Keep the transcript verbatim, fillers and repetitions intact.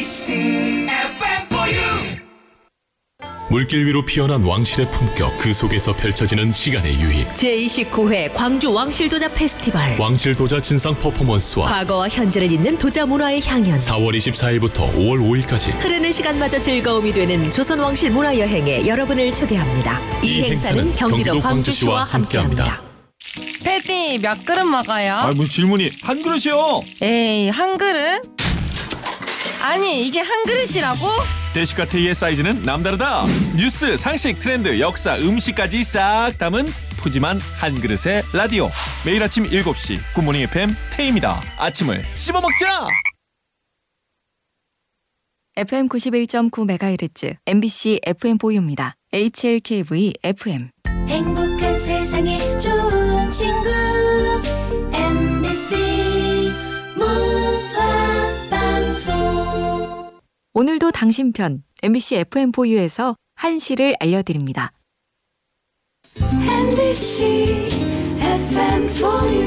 엠비씨 에프엠 포유. 물길 위로 피어난 왕실의 품격, 그 속에서 펼쳐지는 시간의 유희. 제이십구 회 광주 왕실도자 페스티벌. 왕실도자 진상 퍼포먼스와 과거와 현재를 잇는 도자 문화의 향연. 사월 이십사일부터 오월 오일까지 흐르는 시간마저 즐거움이 되는 조선 왕실 문화 여행에 여러분을 초대합니다. 이, 이 행사는, 행사는 경기도, 경기도 광주시와 함께합니다. 함께합니다. 테디 몇 그릇 먹어요? 아, 무슨 질문이 한 그릇이요? 에이, 한 그릇? 아니, 이게 한 그릇이라고? 대식가 테이의 사이즈는 남다르다. 뉴스, 상식, 트렌드, 역사, 음식까지 싹 담은 푸짐한 한 그릇의 라디오. 매일 아침 일곱 시 굿모닝 에프엠 테이입니다. 아침을 씹어먹자. 에프엠 구십일 점 구 메가헤르츠 엠비씨 에프엠 보유입니다. 에이치엘케이브이 에프엠. 행복한 세상에 좋은 친구 엠비씨 문화방송. 오늘도 당신 편 엠비씨 에프엠 보유에서 한시를 알려드립니다. 엠비씨 에프엠 포유.